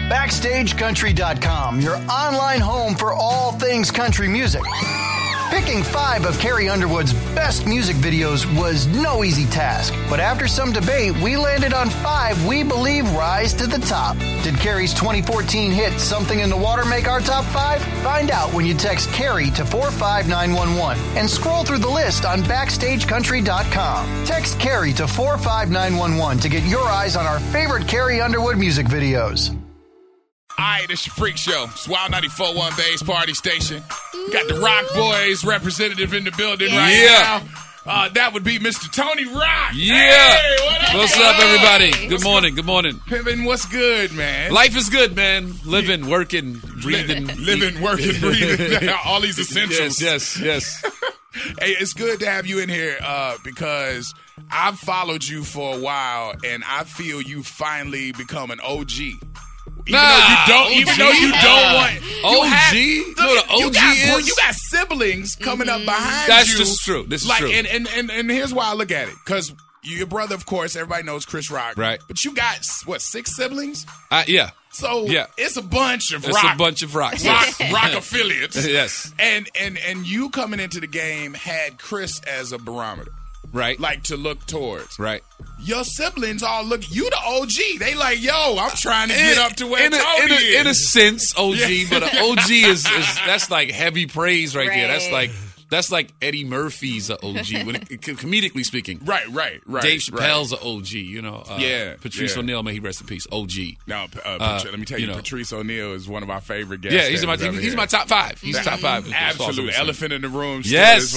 BackstageCountry.com, your online home for all things country music. Picking 5 of Carrie Underwood's best music videos was no easy task, but after some debate, we landed on 5 we believe rise to the top. Did Carrie's 2014 hit Something in the Water make our top 5? Find out when you text Carrie to 45911 and scroll through the list on BackstageCountry.com. Text Carrie to 45911 to get your eyes on our favorite Carrie Underwood music videos. All right, it's your freak show. It's Wild 94.1 Bay's Party Station. Got the Rock Boys representative in the building right now. That would be Mr. Tony Rock. Yeah. Hey, what up? What's up, everybody? Good morning. Good morning. Pimpin', what's good, man? Life is good, man. Living, working, breathing. Living, working, breathing. All these essentials. Yes. Hey, it's good to have you in here because I've followed you for a while, and I feel you finally become an OG. Even though you don't want OG? You know what an OG is? You got siblings coming up behind you. That's just true. This is true. And here's why I look at it. Because your brother, of course, everybody knows Chris Rock. Right. But you got, 6 siblings? Yeah. So it's a bunch of It's a bunch of rocks. rock affiliates. Yes. And you coming into the game had Chris as a barometer. Right. Like to look towards. Right. Your siblings all look, you the OG. They like, yo, I'm trying to get up to where Tony is. In a sense, OG, but an OG is that's like heavy praise right there. That's like Eddie Murphy's an OG, comedically speaking. Right. Dave Chappelle's an OG, you know. Patrice yeah. O'Neal, may he rest in peace, OG. Now, let me tell you, Patrice O'Neal is one of my favorite guests. Yeah, he's my top 5. He's top 5. Absolutely. Elephant in the Room. Yes.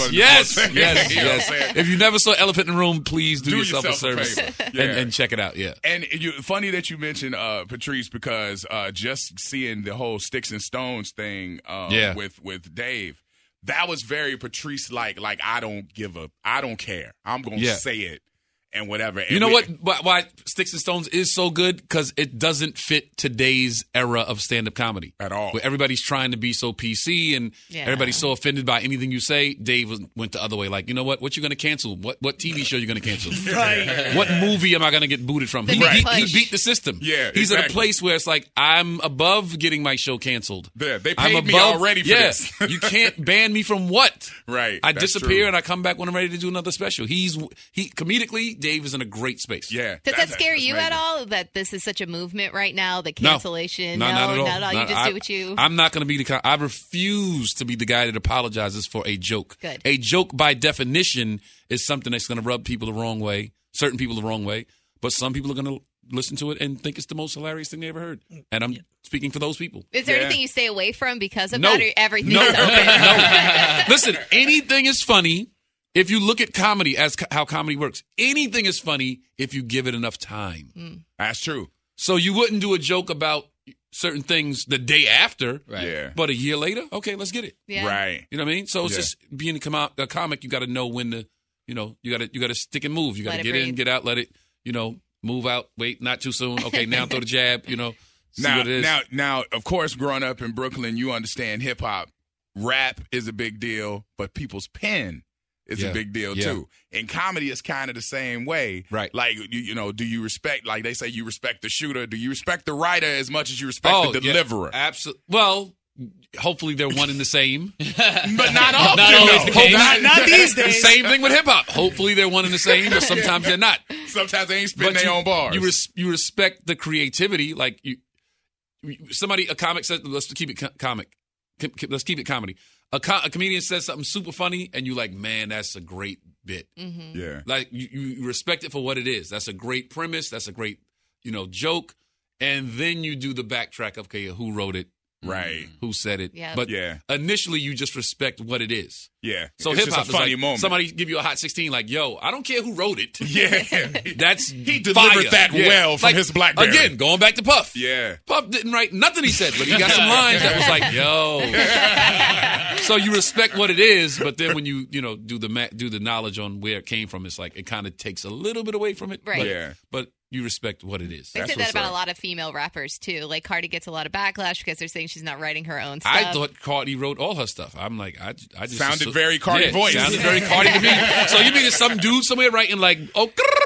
If you never saw Elephant in the Room, please do yourself a service and check it out. Yeah. And funny that you mentioned Patrice because just seeing the whole Sticks and Stones thing with Dave. That was very Patrice-like. Like, I don't care. I'm going to say it and whatever. And you know why Sticks and Stones is so good? Because it doesn't fit today's era of stand-up comedy. At all. Where everybody's trying to be so PC and everybody's so offended by anything you say. Dave went the other way. Like, you know what? What you going to cancel? What TV show you going to cancel? Right. What movie am I going to get booted from? He beat the system. Yeah, He's at a place where it's like, I'm above getting my show canceled. Yeah, they paid me already for this. You can't ban me from what? Right. I disappear and I come back when I'm ready to do another special. He comedically, Dave is in a great space. Yeah. Does that scare you at all, that this is such a movement right now, the cancellation? No, not at all. Not at all. You just do what you... I'm not going to be I refuse to be the guy that apologizes for a joke. Good. A joke, by definition, is something that's going to rub people the wrong way, certain people the wrong way, but some people are going to listen to it and think it's the most hilarious thing they ever heard. And I'm speaking for those people. Is there anything you stay away from because of that, or everything's open? No. Listen, anything is funny. If you look at comedy as how comedy works, anything is funny if you give it enough time. That's true. So you wouldn't do a joke about certain things the day after, right? Yeah. But a year later, okay, let's get it. Yeah. Right. You know what I mean? So it's just being a comic. You got to know when to, you got to stick and move. You got to get in, get out, let it, move out. Wait, not too soon. Okay, now throw the jab. See what it is. Now, of course, growing up in Brooklyn, you understand hip hop, rap is a big deal, but people's pen. It's a big deal, too. In comedy, it's kind of the same way. Right. Like, do you respect, like they say you respect the shooter, do you respect the writer as much as you respect the deliverer? Absolutely. Well, hopefully they're one and the same. But not often, not always the case. Not these days. Same thing with hip-hop. Hopefully they're one and the same, but sometimes they're not. Sometimes they ain't spitting their own bars. You respect the creativity. Like, a comic says, let's keep it comic. Let's keep it comedy. A comedian says something super funny, and you're like, man, that's a great bit. Mm-hmm. Yeah. Like, you respect it for what it is. That's a great premise. That's a great, joke. And then you do the backtrack of, okay, who wrote it? Right. Who said it? Yeah. But initially, you just respect what it is. Yeah. So it's hip-hop just a funny is like, moment. somebody give you a Hot 16, like, yo, I don't care who wrote it. Yeah. He delivered that well from his BlackBerry. Again, going back to Puff. Yeah. Puff didn't write nothing he said, but he got some lines that was like, yo. So you respect what it is, but then when you, do the knowledge on where it came from, it's like it kind of takes a little bit away from it. Right. But you respect what it is. They say that about a lot of female rappers, too. Like, Cardi gets a lot of backlash because they're saying she's not writing her own stuff. I thought Cardi wrote all her stuff. I'm like, I just sounded very Cardi voice. Sounded very Cardi to me. So you mean there's some dude somewhere writing like, oh,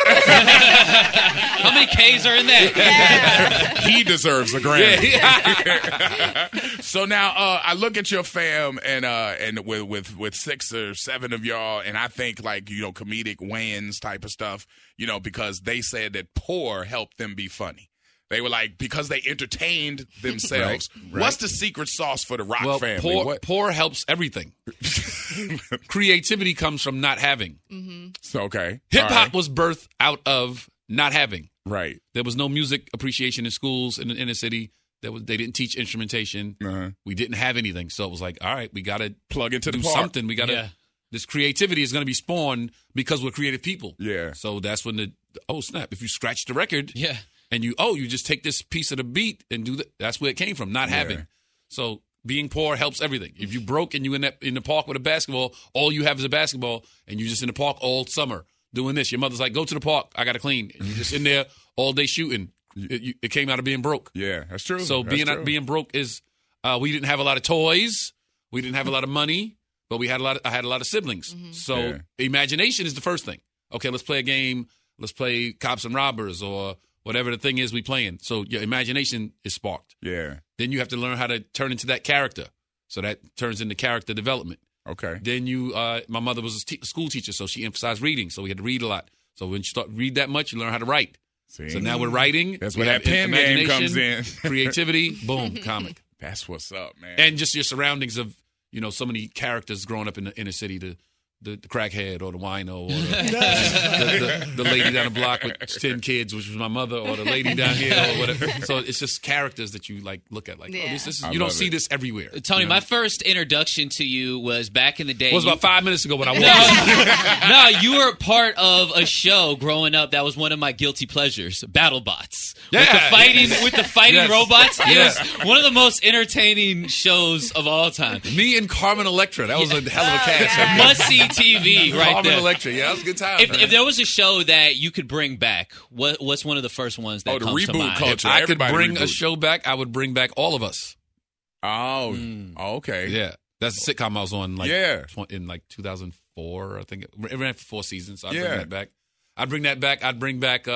How many K's are in that? Yeah. He deserves a Grammy. Yeah. So now I look at your fam and with 6 or 7 of y'all, and I think like, you know, comedic wins type of stuff, you know, because they said that poor helped them be funny. They were like, because they entertained themselves. Right. What's the secret sauce for the Rock family? Poor helps everything. Creativity comes from not having. Mm-hmm. So, okay. Hip-hop was birthed out of not having. Right. There was no music appreciation in schools in the inner city. They didn't teach instrumentation. Uh-huh. We didn't have anything. So it was like, all right, we got to plug into do the park. something. We got to. This creativity is going to be spawned because we're creative people. Yeah. So that's when oh, snap. If you scratch the record. Yeah. And you just take this piece of the beat and do that. That's where it came from, not having. So being poor helps everything. If you broke and you in the park with a basketball, all you have is a basketball, and you're just in the park all summer doing this. Your mother's like, go to the park, I got to clean. And you're just in there all day shooting. It came out of being broke. Yeah, that's true. So being broke is we didn't have a lot of toys. We didn't have a lot of money, but I had a lot of siblings. Mm-hmm. So imagination is the first thing. Okay, let's play a game. Let's play Cops and Robbers or whatever the thing is we playing. So your imagination is sparked. Yeah. Then you have to learn how to turn into that character. So that turns into character development. Okay. Then my mother was a school teacher, so she emphasized reading. So we had to read a lot. So when you start read that much, you learn how to write. See? So now we're writing. That's where that pen game comes in. Creativity, boom, comic. That's what's up, man. And just your surroundings of, you know, so many characters growing up in the inner city, the crackhead or the wino or the lady down the block with 10 kids, which was my mother, or the lady down here or whatever. So it's just characters that you like look at like, oh, this is, you don't see this everywhere. Tony, you know? My first introduction to you was back in the day. It was about 5 minutes ago when I walked. No, you were part of a show growing up that was one of my guilty pleasures, BattleBots. Yeah. With the fighting Yes. robots. It Yes. was one of the most entertaining shows of all time. Me and Carmen Electra. That was a hell of a cast. yeah. Must see TV right Carmen there. Electra. Yeah, that was a good time. If there was a show that you could bring back, what's one of the first ones that the comes to reboot mind? culture. If I could Everybody bring a reboot. show back, I would bring back All of Us. Oh, okay. Yeah. That's a sitcom I was on in like 2004, I think. It ran for 4 seasons, so I'd bring that back. I'd bring that back. I'd bring back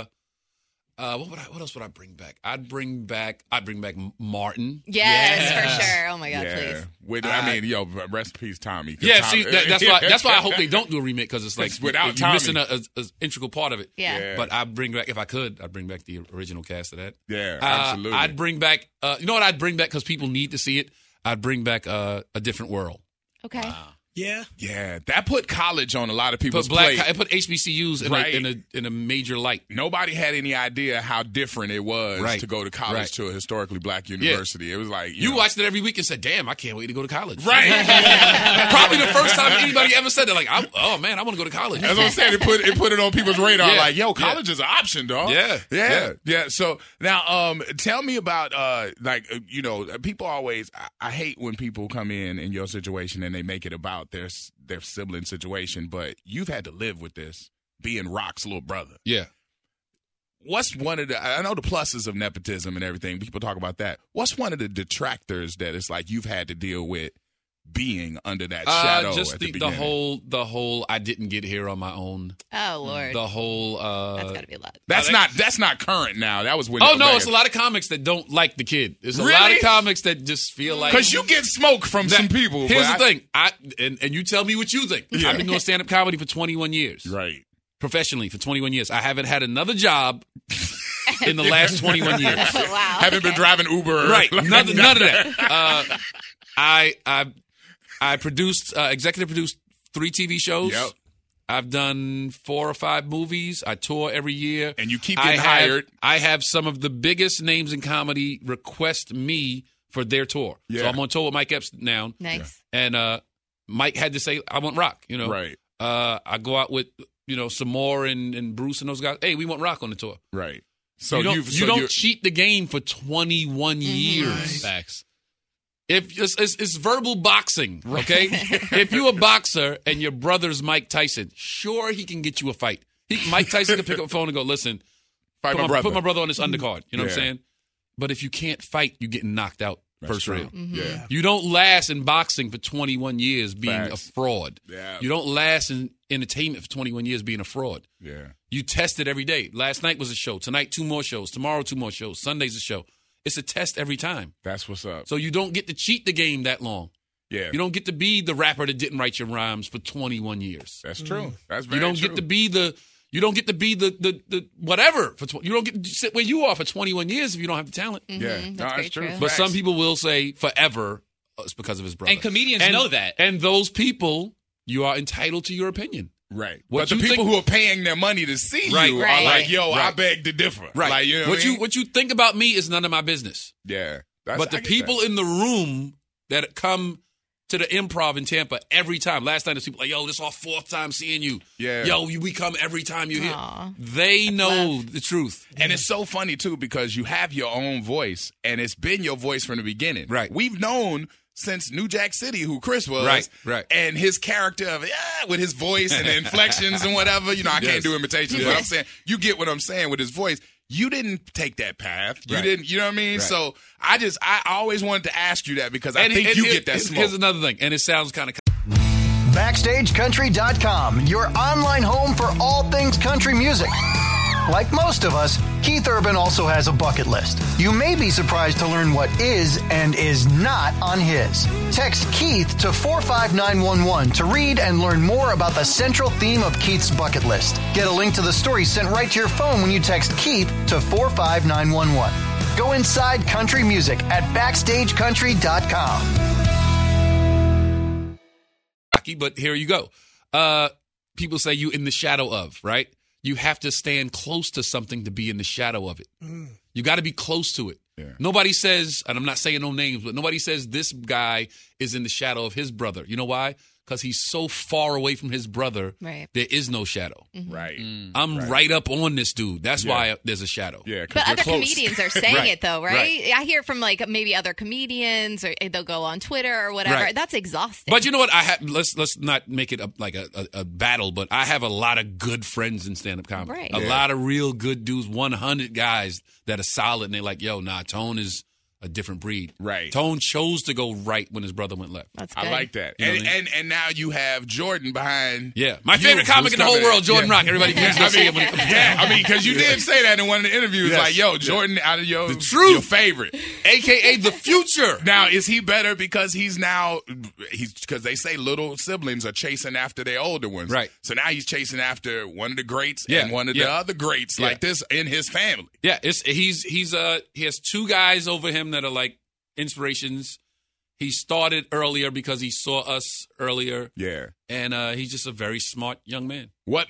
what else would I bring back? I'd bring back Martin. Yes, for sure. Oh my God, please. Rest in peace, Tommy. Yeah, Tommy, see, that's why I hope they don't do a remake, because it's like without you're Tommy. missing an integral part of it. Yeah. But I'd bring back, if I could, I'd bring back the original cast of that. Yeah, absolutely. I'd bring back, you know what I'd bring back, because people need to see it? I'd bring back A Different World. Okay. Wow. Yeah. That put college on a lot of people's plate. It put HBCUs in a major light. Nobody had any idea how different it was to go to college to a historically black university. It was like you watched it every week and said, "Damn, I can't wait to go to college." Right. Probably the first time anybody ever said that. Like, oh man, I want to go to college. That's what I'm saying. It put it on people's radar. Like, yo, college is an option, dog. Yeah. So now, tell me about people always. I hate when people come in your situation and they make it about their sibling situation, but you've had to live with this being Rock's little brother. Yeah. What's one of I know the pluses of nepotism and everything. People talk about that. What's one of the detractors that it's like you've had to deal with being under that shadow just at the beginning? the whole I didn't get here on my own. Oh Lord. The whole that's got to be a lot. That's not current now. That was when it's a lot of comics that don't like the kid. There's a lot of comics that just feel like, because you get smoke from some people. Here's the thing. And you tell me what you think. I've been doing stand-up comedy for 21 years. Right. Professionally for 21 years. I haven't had another job in the last 21 years. Oh, wow. Haven't been driving Uber. Right. None of that. I produced, executive produced 3 TV shows. Yep. I've done 4 or 5 movies. I tour every year. And you keep getting hired. I have some of the biggest names in comedy request me for their tour. Yeah. So I'm on tour with Mike Epps now. Nice. And Mike had to say, I want Rock, you know. Right. I go out with, some more and Bruce and those guys. Hey, we want Rock on the tour. Right. So you don't cheat the game for 21 years. Nice. Facts. If it's verbal boxing, okay? If you're a boxer and your brother's Mike Tyson, sure, he can get you a fight. Mike Tyson can pick up the phone and go, listen, put my brother on this undercard. You know what I'm saying? But if you can't fight, you're getting knocked out First round. Mm-hmm. Yeah. You don't last in boxing for 21 years being Facts. a fraud. Yeah. You don't last in entertainment for 21 years being a fraud. Yeah. You test it every day. Last night was a show. Tonight, 2 more shows. Tomorrow, 2 more shows. Sunday's a show. It's a test every time. That's what's up. So you don't get to cheat the game that long. Yeah. You don't get to be the rapper that didn't write your rhymes for 21 years. That's true. That's very You don't true. get to be the whatever. You don't get to sit where you are for 21 years if you don't have the talent. Yeah. That's No, very that's true. true. But some Facts. people will say forever. It's because of his brother. And comedians know that. And those people, you are entitled to your opinion. Right. What But the you people think- who are paying their money to see Right. you Right. are like, yo, I Right. beg to differ. Right. Like, you know what I mean? What you think about me is none of my business. Yeah. But the people in the room that come to the Improv in Tampa every time. Last night, there's people like, yo, this is our 4th time seeing you. Yeah. Yo, we come every time you're here. Aw. They know the truth. And it's so funny, too, because you have your own voice, and it's been your voice from the beginning. Right. We've known since New Jack City who Chris was. Right, right. And his character of, with his voice and the inflections and whatever. You know, I Yes. can't do imitations, but I'm saying, you get what I'm saying with his voice. You didn't take that path. You Right. didn't, you know what I mean? Right. So I always wanted to ask you that because I think you get that smoke. Here's another thing, and it sounds kind of... BackstageCountry.com, your online home for all things country music. Like most of us, Keith Urban also has a bucket list. You may be surprised to learn what is and is not on his. Text Keith to 45911 to read and learn more about the central theme of Keith's bucket list. Get a link to the story sent right to your phone when you text Keith to 45911. Go inside country music at BackstageCountry.com. But here you go. People say you in the shadow of, right? You have to stand close to something to be in the shadow of it. You got to be close to it. Yeah. Nobody says, and I'm not saying no names, but nobody says this guy is in the shadow of his brother. You know why? Because he's so far away from his brother, Right. there is no shadow. Right. I'm right up on this dude. That's why there's a shadow. Yeah, because But you're other close. comedians are saying Right. it though, right? I hear from like maybe other comedians, or they'll go on Twitter or whatever. Right. That's exhausting. But you know what? Let's not make it a battle, but I have a lot of good friends in stand-up comedy. Right. A lot of real good dudes, 100 guys that are solid, and they're like, yo, nah, Tone is a different breed. Right. Tone chose to go right when his brother went left. That's good. I like that. You know And, what I mean? and now you have Jordan behind. Yeah. My you, favorite comic who's in the whole coming world, Jordan Rock. Everybody can go see him when he comes Yeah, I mean, because you did say that in one of the interviews, Yes. like, yo, Jordan out of your, The truth. your favorite. AKA the future. Now, is he better because he's because they say little siblings are chasing after their older ones. Right. So now he's chasing after one of the greats Yeah, and one of the yeah. other greats Yeah. like this in his family. Yeah, he has 2 guys over him that are like inspirations. He started earlier because he saw us earlier. Yeah. And he's just a very smart young man. What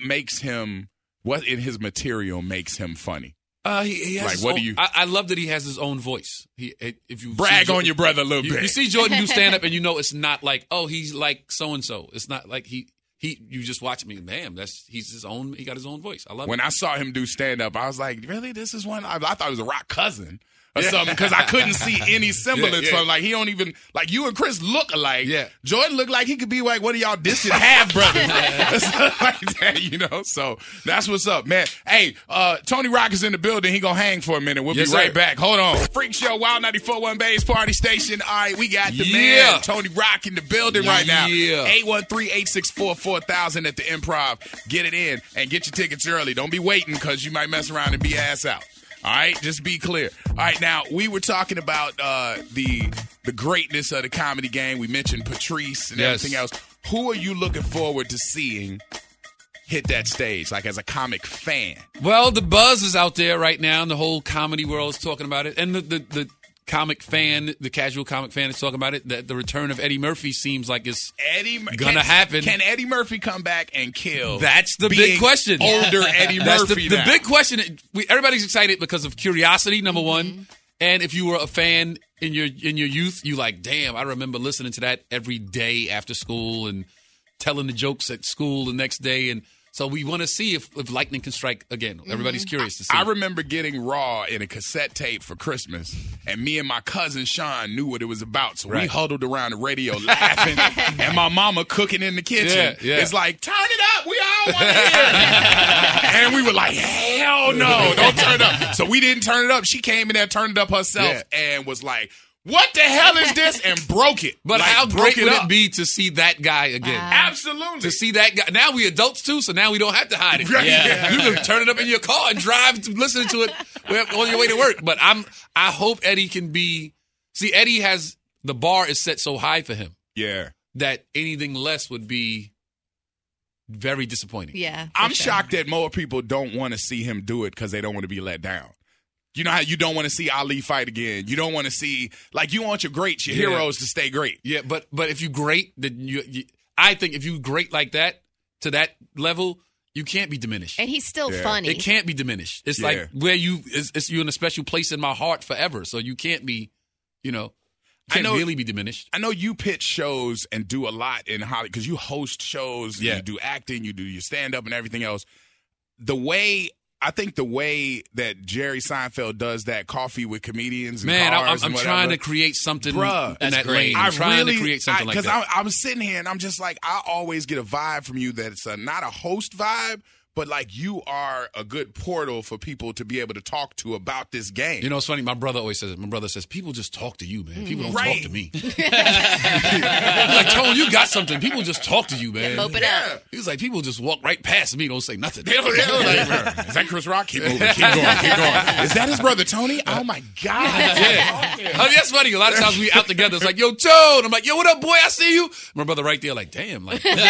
in his material makes him funny? He has Like, his what own, do you- I love that he has his own voice. If you Brag see on your brother a little you, bit. you see Jordan do stand up, and you know it's not like, oh, he's like so and so. It's not like he. You just watch me, damn. He's his own. He got his own voice. I love When it. I saw him do stand up, I was like, really? This is one? I thought it was a rock cousin or something because I couldn't see any semblance Yeah, yeah. from like he don't even like you and Chris look alike. Yeah. Jordan looked like he could be like one of y'all distant half brothers. like that, you know. So that's what's up, man. Hey, Tony Rock is in the building. He gonna hang for a minute. We'll Yes, be right sir. back. Hold on. Freak Show, Wild 94.1 Bay's Party Station. All right, we got the Yeah. man Tony Rock in the building right now. Yeah. 813-864-4000 at the Improv. Get it in and get your tickets early. Don't be waiting because you might mess around and be ass out. All right, just be clear. All right, now we were talking about the greatness of the comedy game. We mentioned Patrice and Yes. everything else. Who are you looking forward to seeing hit that stage, like as a comic fan? Well, the buzz is out there right now, and the whole comedy world is talking about it. And the comic fan, the casual comic fan is talking about it. The return of Eddie Murphy seems like it's gonna happen. Can Eddie Murphy come back and kill? That's the being big question. Older Eddie That's Murphy. the now? big question. Everybody's excited because of curiosity, number one. And if you were a fan in your youth, you like, damn, I remember listening to that every day after school and telling the jokes at school the next day. And so we want to see if lightning can strike again. Everybody's curious to see. I remember getting Raw in a cassette tape for Christmas, and me and my cousin Sean knew what it was about. So we Right. huddled around the radio laughing, and my mama cooking in the kitchen. Yeah. It's like, turn it up. We all want to hear it. And we were like, hell no, don't turn it up. So we didn't turn it up. She came in there, turned it up herself, and was like, what the hell is this? And broke it. But like, how great would it it be to see that guy again? Absolutely. To see that guy. Now we adults too, so now we don't have to hide it. Yeah. You can turn it up in your car and drive listening to it on your way to work. But I hope Eddie can be. See, Eddie has the bar is set so high for him. Yeah. That anything less would be very disappointing. Yeah. I'm shocked that more people don't want to see him do it because they don't want to be let down. You know how you don't want to see Ali fight again. You don't want to see, like, you want your greats, your heroes to stay great. Yeah, but if you great, then I think if you great like that to that level, you can't be diminished. And he's still funny. It can't be diminished. It's like where you're in a special place in my heart forever. So you can't be, can't really be diminished. I know you pitch shows and do a lot in Hollywood because you host shows, you do acting, you do your stand-up and everything else. I think the way that Jerry Seinfeld does that coffee with comedians and cars I'm trying to create something in that lane. I'm trying to create something like that. Because I'm sitting here and I'm just like, I always get a vibe from you that it's not a host vibe, but like you are a good portal for people to be able to talk to about this game. You know, it's funny. My brother always says it. My brother says, people just talk to you, man. People don't talk to me. Like, Tone, you got something. People just talk to you, man. Open up. He was like, people just walk right past me, don't say nothing. Is that Chris Rock? Keep moving. Keep going. Is that his brother, Tony? Oh, my God. Yeah. I mean, that's funny. A lot of times we out together. It's like, yo, Tone. I'm like, yo, what up, boy? I see you. My brother right there like, damn. Like, like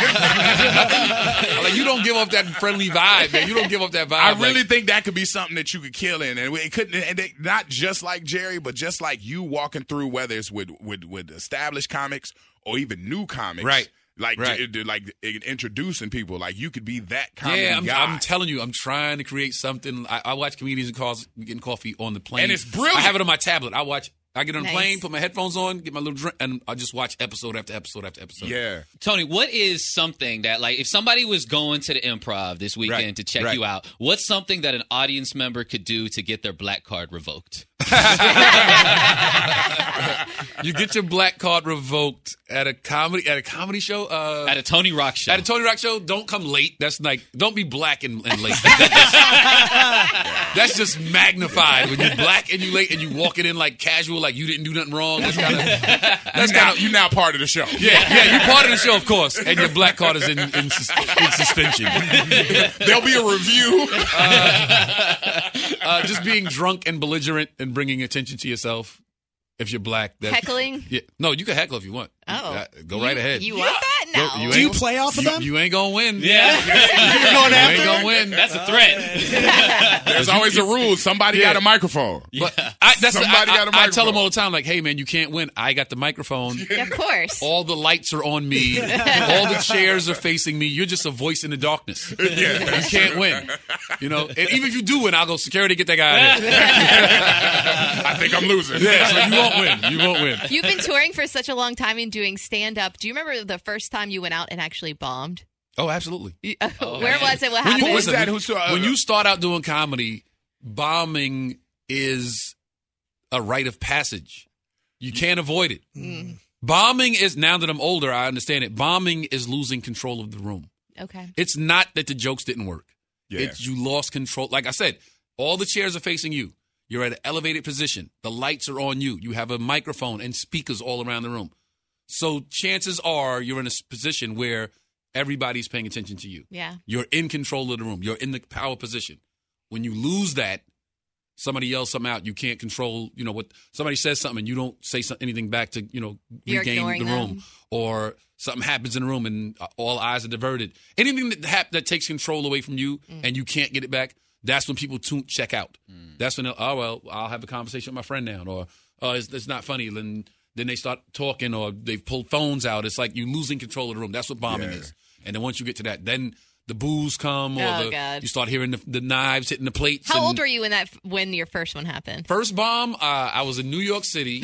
you don't give off that friendly vibe, man. You don't give up that vibe. I really think that could be something that you could kill in, and it couldn't. And not just like Jerry, but just like you walking through, whether it's with established comics or even new comics, right? Like introducing people, like you could be that comedy guy. I'm telling you, I'm trying to create something. I watch comedians and cars getting coffee on the plane, and it's brilliant. I have it on my tablet. I get on the plane, put my headphones on, get my little drink, and I just watch episode after episode after episode. Yeah. Tony, what is something that, like, if somebody was going to the Improv this weekend to check you out, what's something that an audience member could do to get their black card revoked? You get your black card revoked at a comedy show, at a Tony Rock show. At a Tony Rock show, don't come late. That's like, don't be black and late. That's just magnified when you're black and you late and you walking in like casual, like you didn't do nothing wrong. That's you're now part of the show. Yeah, you're part of the show, of course, and your black card is in suspension. There'll be a review. Just being drunk and belligerent and bringing attention to yourself. If you're black, heckling? Yeah, no, you can heckle if you want. Oh, go right ahead. You want that? No. Do you play off of them? You ain't gonna win. Yeah, you're going after. You ain't gonna win. That's a threat. There's always a rule. Somebody got a microphone. But got a microphone. I tell them all the time, like, hey man, you can't win. I got the microphone. Yeah, of course. All the lights are on me. All the chairs are facing me. You're just a voice in the darkness. You can't win. And even if you do win, I'll go, security, get that guy out of here. I think I'm losing. Yeah, so you won't win. You won't win. You've been touring for such a long time and doing stand-up. Do you remember the first time you went out and actually bombed? Oh, absolutely. Where was it? What happened? When you start out doing comedy, bombing is a rite of passage. You can't avoid it. Bombing is, now that I'm older, I understand it. Bombing is losing control of the room. Okay. It's not that the jokes didn't work. Yeah. It's you lost control. Like I said, all the chairs are facing you. You're at an elevated position. The lights are on you. You have a microphone and speakers all around the room. So chances are you're in a position where everybody's paying attention to you. Yeah. You're in control of the room. You're in the power position. When you lose that, somebody yells something out. You can't control, what somebody says something and you don't say anything back to, regain the room. Or something happens in the room and all eyes are diverted. Anything that takes control away from you and you can't get it back, that's when people check out. That's when I'll have a conversation with my friend now. Or, it's not funny. Then they start talking or they pull phones out. It's like you're losing control of the room. That's what bombing is. And then once you get to that, then the booze come or you start hearing the knives hitting the plates. How old were you when your first one happened? First bomb, I was in New York City.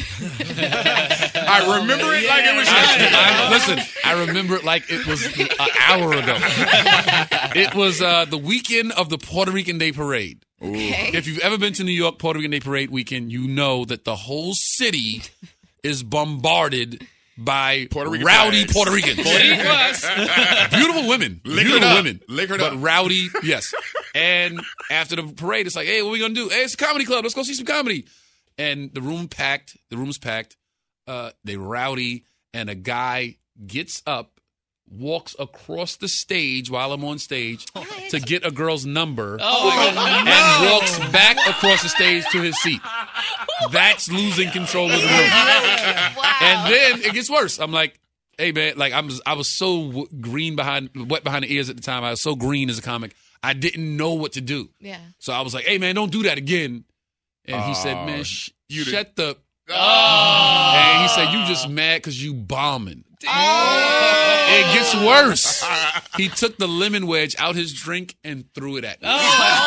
I remember it like it was yesterday. Listen, I remember it like it was an hour ago. It was the weekend of the Puerto Rican Day Parade. Okay. If you've ever been to New York Puerto Rican Day Parade weekend, you know that the whole city is bombarded by rowdy Puerto Ricans. Beautiful women. Liquored up. But rowdy, yes. And after the parade, it's like, hey, what are we going to do? Hey, it's a comedy club. Let's go see some comedy. and the room's packed. They rowdy, and a guy gets up, walks across the stage while I'm on stage to get a girl's number, and walks back across the stage to his seat. That's losing control of the room. Wow. And then it gets worse. I'm like, hey man, like I was so wet behind the ears at the time. I was so green as a comic. I didn't know what to do. Yeah. So I was like, hey man, don't do that again. And he said, man, shut the. And he said, you just mad because you bombing. It gets worse. He took the lemon wedge out his drink and threw it at me.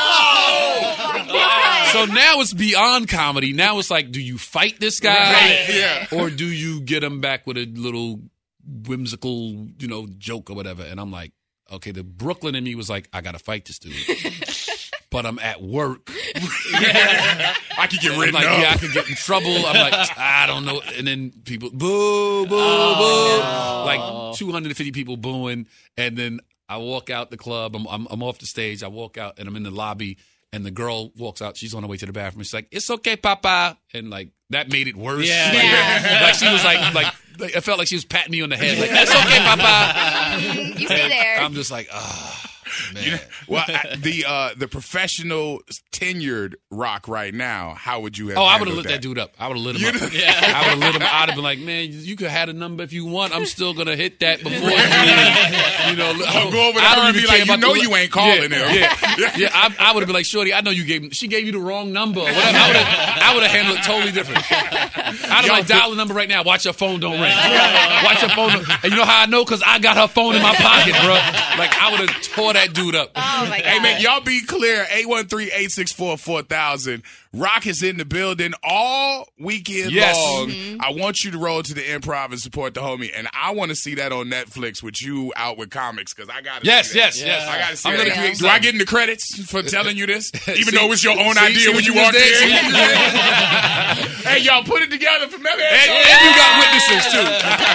So now it's beyond comedy. Now it's like, do you fight this guy? Or do you get him back with a little whimsical, joke or whatever? And I'm like, okay, the Brooklyn in me was like, I got to fight this dude. But I'm at work. I could get written up. Yeah, I could get in trouble. I'm like, I don't know. And then people, boo, boo, boo. Like 250 people booing. And then I walk out the club. I'm off the stage. I walk out and I'm in the lobby. And the girl walks out. She's on her way to the bathroom. She's like, it's okay, Papa. And like, that made it worse. Like she was like, it felt like she was patting me on the head. Like, it's okay, Papa. You stay there. I'm just like, man. The professional tenured Rock right now, how would you have I would have handled lit that dude up. I would have lit him up. I would have lit him. I'd have been like, man, you could have had a number if you want. I'm still going to hit that before I'll go over to her and be like, you ain't calling him. Yeah, I would have been like, shorty, I know she gave you the wrong number. Whatever. I would have handled it totally different. I'd have like, dial the number right now. Watch your phone don't ring. Watch your phone. And you know how I know? Because I got her phone in my pocket, bro. Like, I would have tore that dude up. Oh, my God. Hey, man, y'all be clear. 813-864-4000. Rock is in the building all weekend long. Mm-hmm. I want you to roll to the Improv and support the homie. And I want to see that on Netflix with you out with comics because I got to Yes. I got to see that. Do I get in the credits for telling you this? Even though it was your own idea when you walked in? Hey, y'all put it together for me. And you got witnesses, too.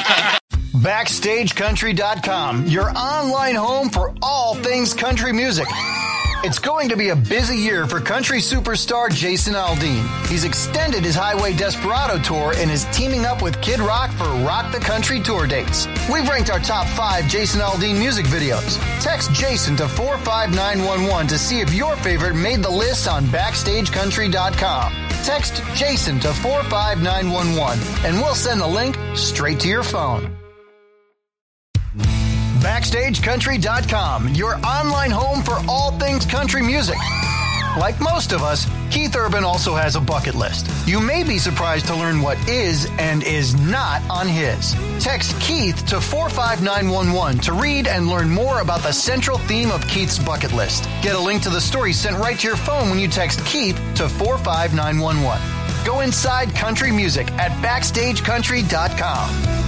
BackstageCountry.com, your online home for all things country music. It's going to be a busy year for country superstar Jason Aldean. He's extended his Highway Desperado tour and is teaming up with Kid Rock for Rock the Country tour dates. We've ranked our top 5 Jason Aldean music videos. Text Jason to 45911 to see if your favorite made the list on BackstageCountry.com. Text Jason to 45911 and we'll send the link straight to your phone. BackstageCountry.com, your online home for all things country music. Like most of us, Keith Urban also has a bucket list. You may be surprised to learn what is and is not on his. Text Keith to 45911 to read and learn more about the central theme of Keith's bucket list. Get a link to the story sent right to your phone when you text Keith to 45911. Go inside country music at BackstageCountry.com.